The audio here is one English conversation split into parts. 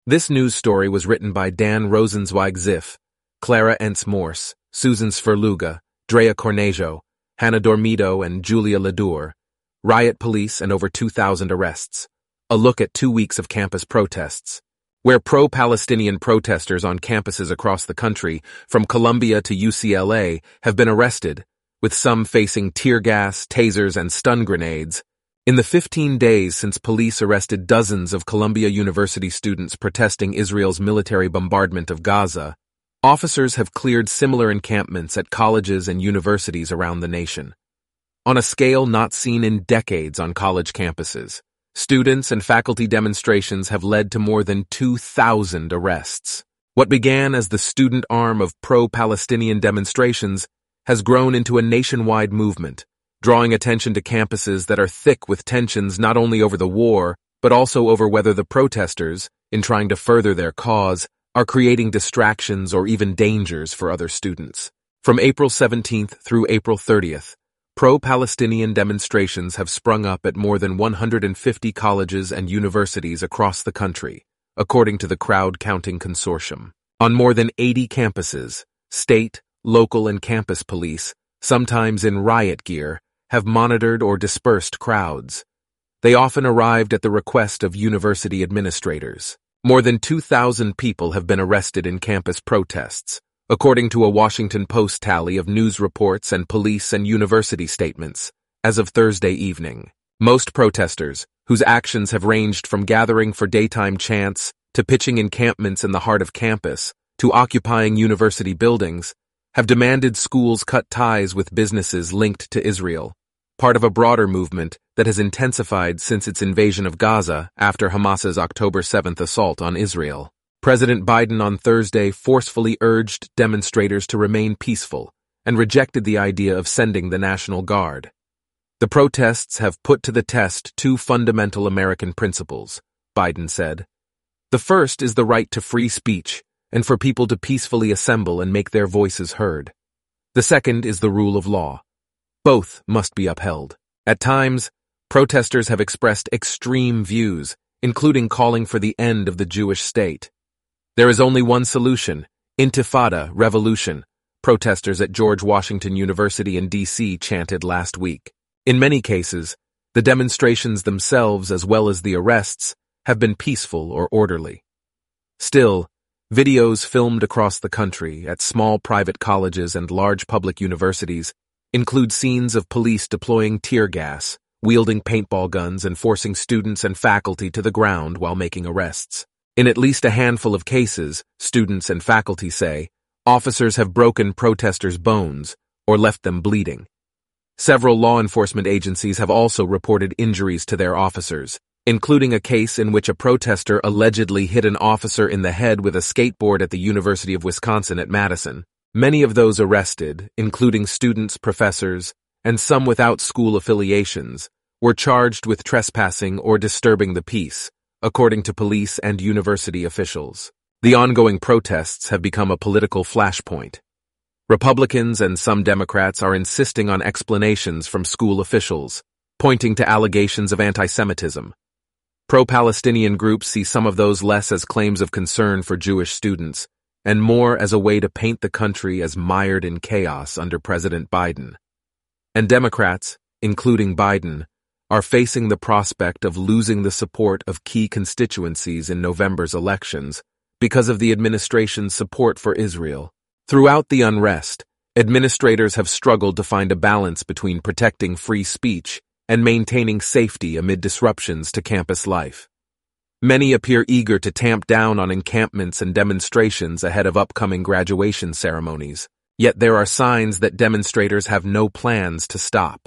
This news story was written by Dan Rosenzweig-Ziff, Clara Entz-Morse, Susan Sverluga, Drea Cornejo, Hannah Dormido, and Julia Ledour. Riot police and over 2,000 arrests. A look at 2 weeks of campus protests, where pro-Palestinian protesters on campuses across the country, from Columbia to UCLA, have been arrested, with some facing tear gas, tasers, and stun grenades. In the 15 days since police arrested dozens of Columbia University students protesting Israel's military bombardment of Gaza, officers have cleared similar encampments at colleges and universities around the nation. On a scale not seen in decades on college campuses, students and faculty demonstrations have led to more than 2,000 arrests. What began as the student arm of pro-Palestinian demonstrations has grown into a nationwide movement, drawing attention to campuses that are thick with tensions not only over the war, but also over whether the protesters, in trying to further their cause, are creating distractions or even dangers for other students. From April 17th through April 30th, pro-Palestinian demonstrations have sprung up at more than 150 colleges and universities across the country, according to the Crowd Counting Consortium. On more than 80 campuses, state, local, and campus police, sometimes in riot gear, have monitored or dispersed crowds. They often arrived at the request of university administrators. More than 2,000 people have been arrested in campus protests, according to a Washington Post tally of news reports and police and university statements, as of Thursday evening. Most protesters, whose actions have ranged from gathering for daytime chants to pitching encampments in the heart of campus to occupying university buildings, have demanded schools cut ties with businesses linked to Israel, part of a broader movement that has intensified since its invasion of Gaza after Hamas's October 7th assault on Israel. President Biden on Thursday forcefully urged demonstrators to remain peaceful and rejected the idea of sending the National Guard. The protests have put to the test 2 fundamental American principles, Biden said. The first is the right to free speech and for people to peacefully assemble and make their voices heard. The second is the rule of law. Both must be upheld. At times, protesters have expressed extreme views, including calling for the end of the Jewish state. There is only one solution: Intifada, revolution, protesters at George Washington University in D.C. chanted last week. In many cases, the demonstrations themselves as well as the arrests have been peaceful or orderly. Still, videos filmed across the country at small private colleges and large public universities include scenes of police deploying tear gas, wielding paintball guns, and forcing students and faculty to the ground while making arrests. In at least a handful of cases, students and faculty say, officers have broken protesters' bones or left them bleeding. Several law enforcement agencies have also reported injuries to their officers, including a case in which a protester allegedly hit an officer in the head with a skateboard at the University of Wisconsin at Madison. Many of those arrested, including students, professors, and some without school affiliations, were charged with trespassing or disturbing the peace, according to police and university officials. The ongoing protests have become a political flashpoint. Republicans and some Democrats are insisting on explanations from school officials, pointing to allegations of anti-Semitism. Pro-Palestinian groups see some of those less as claims of concern for Jewish students, and more as a way to paint the country as mired in chaos under President Biden. And Democrats, including Biden, are facing the prospect of losing the support of key constituencies in November's elections because of the administration's support for Israel. Throughout the unrest, administrators have struggled to find a balance between protecting free speech and maintaining safety amid disruptions to campus life. Many appear eager to tamp down on encampments and demonstrations ahead of upcoming graduation ceremonies, yet there are signs that demonstrators have no plans to stop.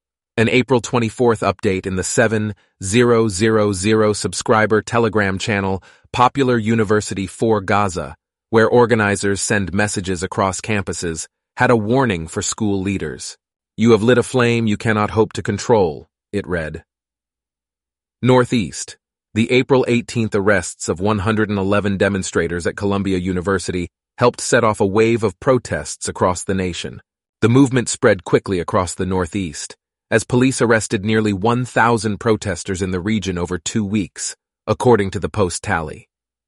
An April 24th update in the 7000 subscriber Telegram channel Popular University for Gaza, where organizers send messages across campuses, had a warning for school leaders. "You have lit a flame you cannot hope to control," it read. Northeast. The April 18th arrests of 111 demonstrators at Columbia University helped set off a wave of protests across the nation. The movement spread quickly across the Northeast, as police arrested nearly 1,000 protesters in the region over 2 weeks, according to the Post tally.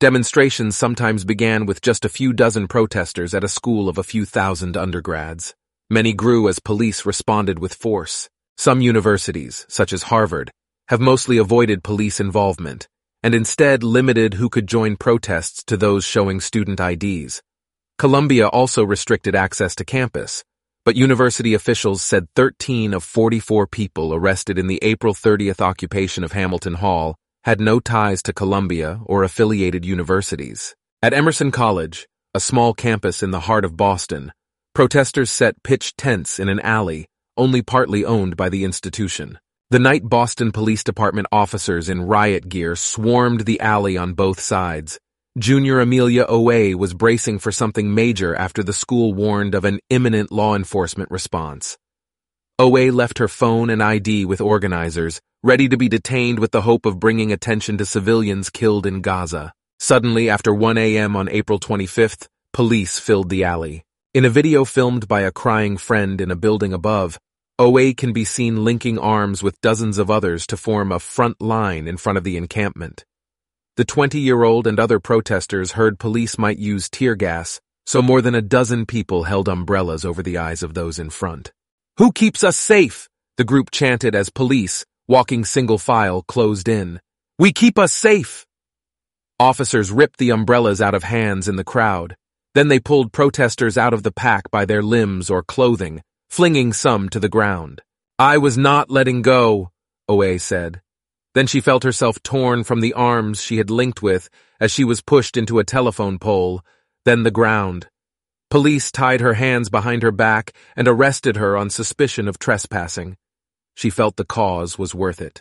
Demonstrations sometimes began with just a few dozen protesters at a school of a few thousand undergrads. Many grew as police responded with force. Some universities, such as Harvard, have mostly avoided police involvement and instead limited who could join protests to those showing student IDs. Columbia also restricted access to campus, but university officials said 13 of 44 people arrested in the April 30th occupation of Hamilton Hall had no ties to Columbia or affiliated universities. At Emerson College, a small campus in the heart of Boston, protesters set pitched tents in an alley only partly owned by the institution. The night Boston Police Department officers in riot gear swarmed the alley on both sides. Junior Amelia Owe was bracing for something major after the school warned of an imminent law enforcement response. Owe left her phone and ID with organizers, ready to be detained with the hope of bringing attention to civilians killed in Gaza. Suddenly, after 1 a.m. on April 25th, police filled the alley. In a video filmed by a crying friend in a building above, Owe can be seen linking arms with dozens of others to form a front line in front of the encampment. The 20-year-old and other protesters heard police might use tear gas, so more than a dozen people held umbrellas over the eyes of those in front. "Who keeps us safe?" the group chanted as police, walking single file, closed in. "We keep us safe!" Officers ripped the umbrellas out of hands in the crowd. Then they pulled protesters out of the pack by their limbs or clothing, flinging some to the ground. "I was not letting go," Owe said. Then she felt herself torn from the arms she had linked with as she was pushed into a telephone pole, then the ground. Police tied her hands behind her back and arrested her on suspicion of trespassing. She felt the cause was worth it.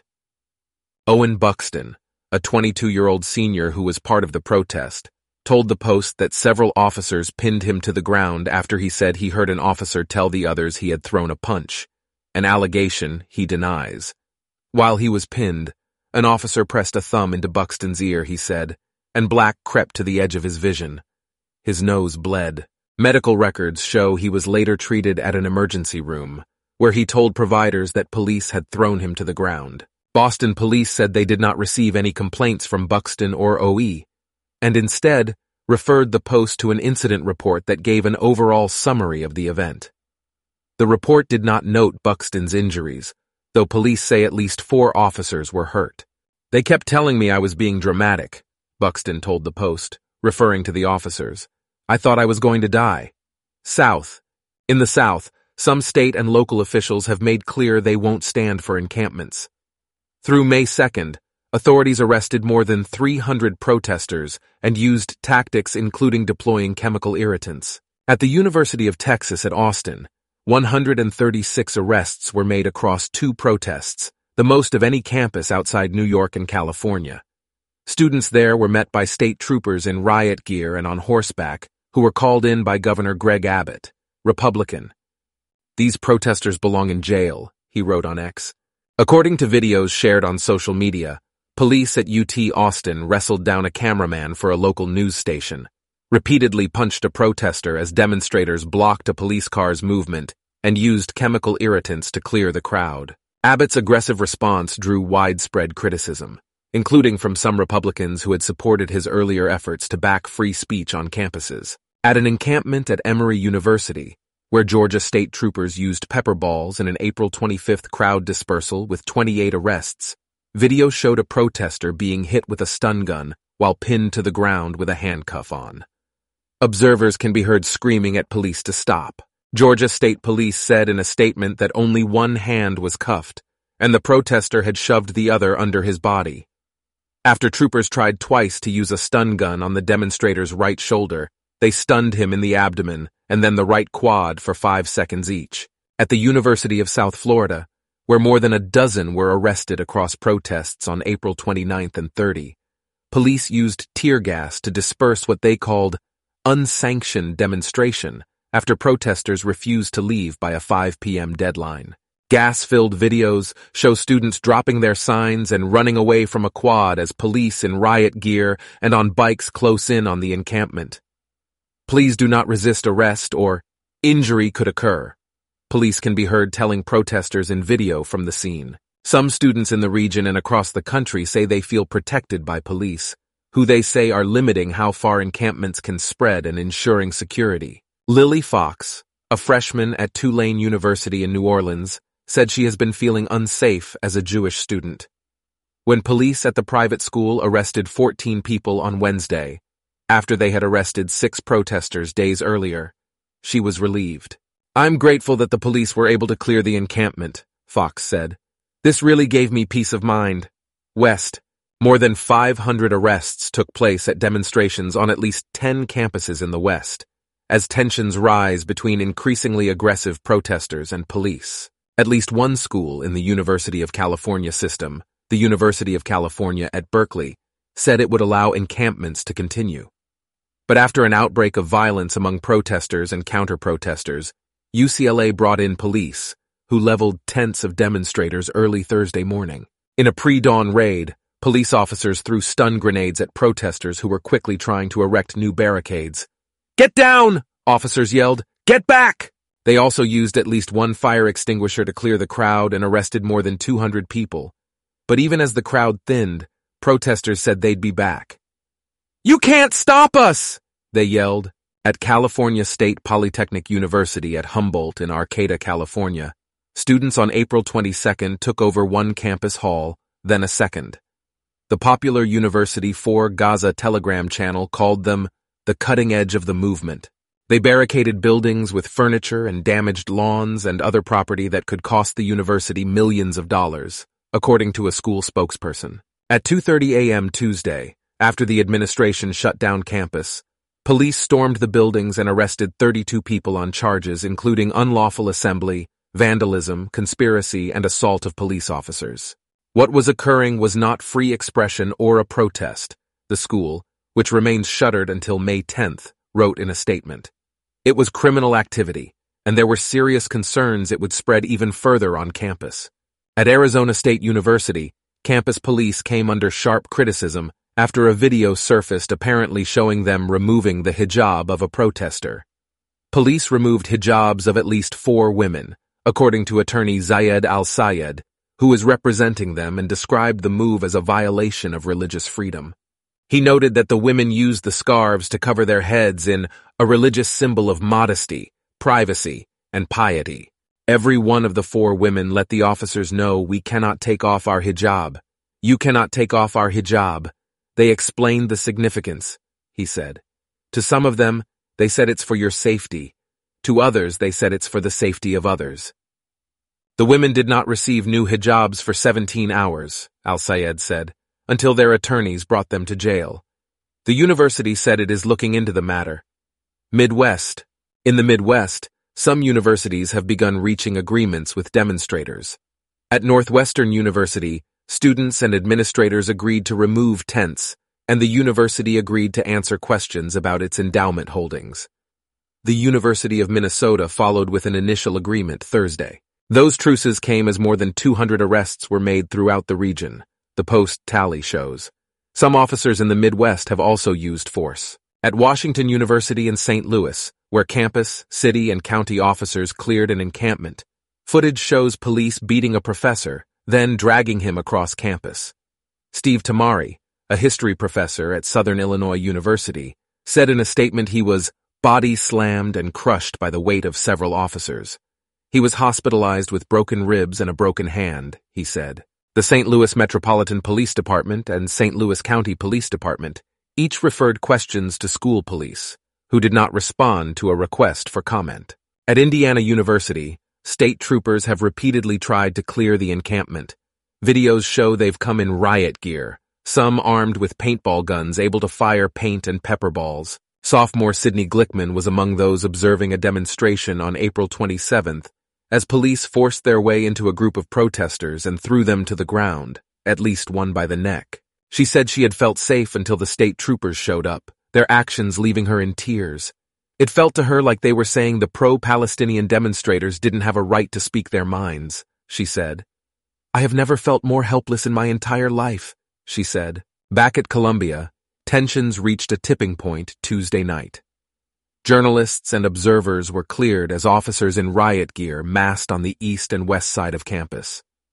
Owen Buxton, a 22-year-old senior who was part of the protest, told the Post that several officers pinned him to the ground after he said he heard an officer tell the others he had thrown a punch, an allegation he denies. While he was pinned, an officer pressed a thumb into Buxton's ear, he said, and black crept to the edge of his vision. His nose bled. Medical records show he was later treated at an emergency room, where he told providers that police had thrown him to the ground. Boston police said they did not receive any complaints from Buxton or OE, and instead referred the Post to an incident report that gave an overall summary of the event. The report did not note Buxton's injuries, though police say at least 4 officers were hurt. "They kept telling me I was being dramatic," Buxton told the Post, referring to the officers. "I thought I was going to die." In the South, some state and local officials have made clear they won't stand for encampments. Through May 2nd, authorities arrested more than 300 protesters and used tactics including deploying chemical irritants. At the University of Texas at Austin, 136 arrests were made across 2 protests, the most of any campus outside New York and California. Students there were met by state troopers in riot gear and on horseback, who were called in by Governor Greg Abbott, Republican. "These protesters belong in jail," he wrote on X. According to videos shared on social media, police at UT Austin wrestled down a cameraman for a local news station, repeatedly punched a protester as demonstrators blocked a police car's movement, and used chemical irritants to clear the crowd. Abbott's aggressive response drew widespread criticism, including from some Republicans who had supported his earlier efforts to back free speech on campuses. At an encampment at Emory University, where Georgia state troopers used pepper balls in an April 25th crowd dispersal with 28 arrests, video showed a protester being hit with a stun gun while pinned to the ground with a handcuff on. Observers can be heard screaming at police to stop. Georgia State Police said in a statement that only one hand was cuffed, and the protester had shoved the other under his body. After troopers tried twice to use a stun gun on the demonstrator's right shoulder, they stunned him in the abdomen and then the right quad for 5 seconds each. At the University of South Florida, where more than a dozen were arrested across protests on April 29th and 30, police used tear gas to disperse what they called unsanctioned demonstration after protesters refused to leave by a 5 p.m. deadline. Gas-filled videos show students dropping their signs and running away from a quad as police in riot gear and on bikes close in on the encampment. "Please do not resist arrest or injury could occur," police can be heard telling protesters in video from the scene. Some students in the region and across the country say they feel protected by police, who they say are limiting how far encampments can spread and ensuring security. Lily Fox, a freshman at Tulane University in New Orleans, said she has been feeling unsafe as a Jewish student. When police at the private school arrested 14 people on Wednesday, after they had arrested 6 protesters days earlier, she was relieved. "I'm grateful that the police were able to clear the encampment," Fox said. "This really gave me peace of mind." West, more than 500 arrests took place at demonstrations on at least 10 campuses in the West, as tensions rise between increasingly aggressive protesters and police. At least one school in the University of California system, the University of California at Berkeley, said it would allow encampments to continue. But after an outbreak of violence among protesters and counter-protesters, UCLA brought in police, who leveled tents of demonstrators early Thursday morning. In a pre-dawn raid, police officers threw stun grenades at protesters who were quickly trying to erect new barricades. "Get down!" officers yelled. "Get back!" They also used at least one fire extinguisher to clear the crowd and arrested more than 200 people. But even as the crowd thinned, protesters said they'd be back. "You can't stop us!" they yelled. At California State Polytechnic University at Humboldt in Arcata, California, students on April 22nd took over one campus hall, then a second. The popular University 4 Gaza Telegram channel called them the cutting edge of the movement. They barricaded buildings with furniture and damaged lawns and other property that could cost the university millions of dollars, according to a school spokesperson. At 2:30 a.m. Tuesday, after the administration shut down campus, police stormed the buildings and arrested 32 people on charges including unlawful assembly, vandalism, conspiracy, and assault of police officers. What was occurring was not free expression or a protest, the school, which remains shuttered until May 10th, wrote in a statement. It was criminal activity, and there were serious concerns it would spread even further on campus. At Arizona State University, campus police came under sharp criticism after a video surfaced apparently showing them removing the hijab of a protester. Police removed hijabs of at least 4 women, according to attorney Zayed Al-Sayed, who was representing them and described the move as a violation of religious freedom. He noted that the women used the scarves to cover their heads in a religious symbol of modesty, privacy, and piety. Every one of the 4 women let the officers know, "We cannot take off our hijab. You cannot take off our hijab." They explained the significance, he said. To some of them, they said it's for your safety. To others, they said it's for the safety of others. The women did not receive new hijabs for 17 hours, Al-Sayed said, until their attorneys brought them to jail. The university said it is looking into the matter. Midwest. In the Midwest, some universities have begun reaching agreements with demonstrators. At Northwestern University, students and administrators agreed to remove tents, and the university agreed to answer questions about its endowment holdings. The University of Minnesota followed with an initial agreement Thursday. Those truces came as more than 200 arrests were made throughout the region, the Post tally shows. Some officers in the Midwest have also used force. At Washington University in St. Louis, where campus, city, and county officers cleared an encampment, footage shows police beating a professor, then dragging him across campus. Steve Tamari, a history professor at Southern Illinois University, said in a statement he was body slammed and crushed by the weight of several officers. He was hospitalized with broken ribs and a broken hand, he said. The St. Louis Metropolitan Police Department and St. Louis County Police Department each referred questions to school police, who did not respond to a request for comment. At Indiana University, state troopers have repeatedly tried to clear the encampment. Videos show they've come in riot gear, some armed with paintball guns able to fire paint and pepper balls. Sophomore Sidney Glickman was among those observing a demonstration on April 27th as police forced their way into a group of protesters and threw them to the ground, at least one by the neck. She said she had felt safe until the state troopers showed up, their actions leaving her in tears. It felt to her like they were saying the pro-Palestinian demonstrators didn't have a right to speak their minds, she said. "I have never felt more helpless in my entire life," she said. Back at Columbia, tensions reached a tipping point Tuesday night. Journalists and observers were cleared as officers in riot gear massed on the east and west side of campus.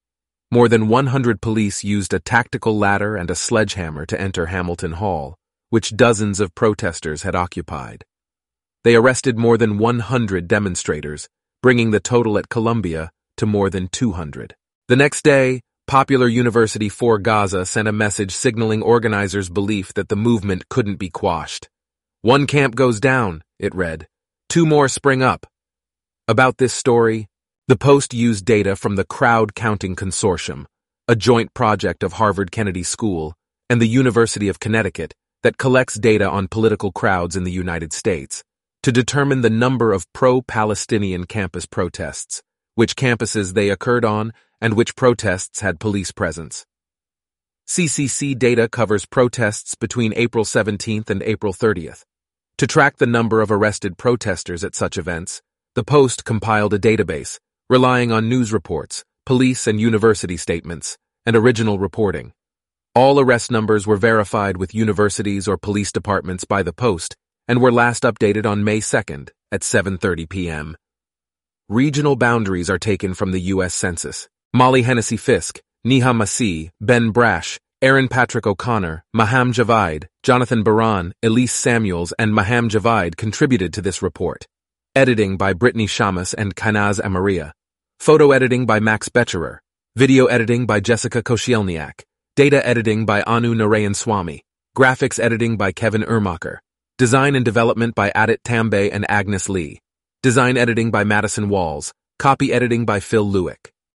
More than 100 police used a tactical ladder and a sledgehammer to enter Hamilton Hall, which dozens of protesters had occupied. They arrested more than 100 demonstrators, bringing the total at Columbia to more than 200. The next day, Popular University for Gaza sent a message signaling organizers' belief that the movement couldn't be quashed. "One camp goes down," it read. "Two more spring up." About this story, the Post used data from the Crowd Counting Consortium, a joint project of Harvard Kennedy School and the University of Connecticut that collects data on political crowds in the United States, to determine the number of pro-Palestinian campus protests, which campuses they occurred on, and which protests had police presence. CCC data covers protests between April 17th and April 30th. To track the number of arrested protesters at such events, the Post compiled a database, relying on news reports, police and university statements, and original reporting. All arrest numbers were verified with universities or police departments by the Post and were last updated on May 2nd at 7:30 p.m. Regional boundaries are taken from the U.S. Census. Molly Hennessy Fisk, Neha Masih, Ben Brash, Aaron Patrick O'Connor, Maham Javaid, Jonathan Baran, Elise Samuels, and Maham Javaid contributed to this report. Editing by Brittany Shamus and Kanaz Amaria. Photo editing by Max Becherer. Video editing by Jessica Koscielniak. Data editing by Anu Narayan Swamy. Graphics editing by Kevin Ermacher. Design and development by Adit Tambay and Agnes Lee. Design editing by Madison Walls. Copy editing by Phil Lewick.